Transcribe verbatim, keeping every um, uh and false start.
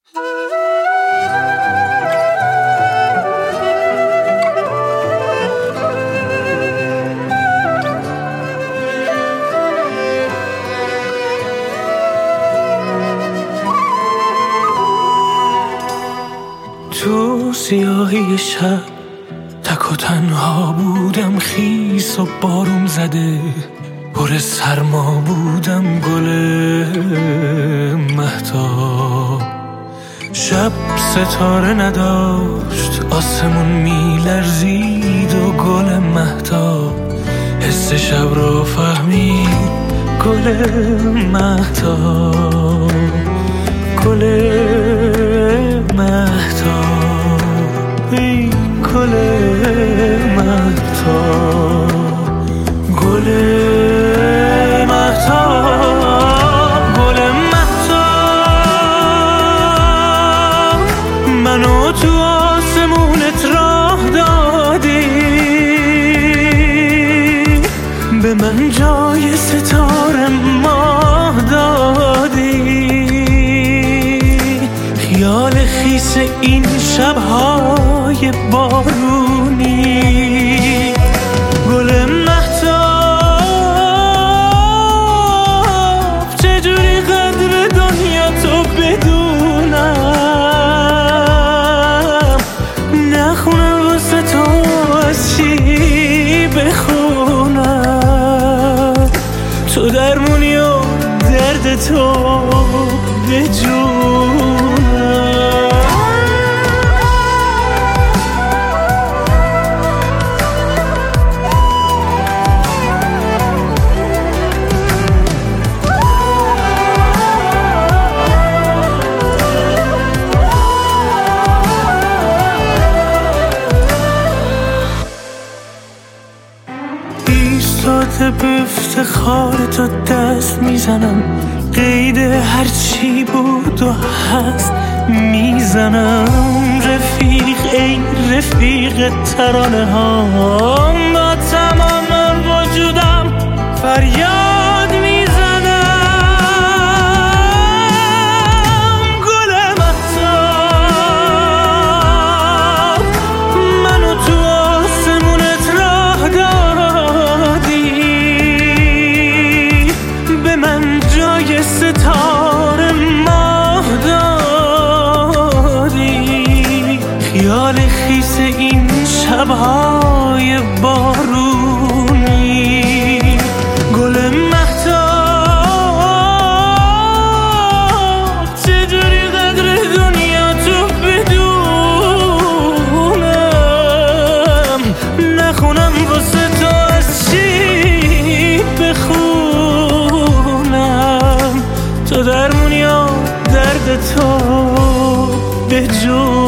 تو سیاهی شب تک و تنها بودم، خیس و بارون زده پر سرما بودم، گل مهتاب. شب ستاره نداشت، آسمون میلرزید و گل مهتاب حس شب رو فهمید، گل مهتاب، گل مهتاب، ای گل مهتاب، گل مهتاب، گل مهتاب. منو تو آسمونت راه دادی، به من جای ستاره ماه دادی. خیال خیس این شب‌های بارونی، گل مهتاب. چجوری قدر دنیا تو بدونم، نخونم واسه تو از چی بخونم. تو درمونی و درد تو به جونم. ایستاده به افتخار تو دست میزنم، قید هرچی بود و هست میزنم. رفیق ای رفیق ترانه ها، با تمام وجودم فریاد میزنم. گل مهتاب، منو تو آسمونت راه دادی، به من جای ستاره ماه دادی. خیال خیس این شب‌های بارونی، گل مهتاب. چجوری قدر دنیا تو بدونم، نخونم واسه تو از چی بخونم. تو درمونی و درد تو به جون.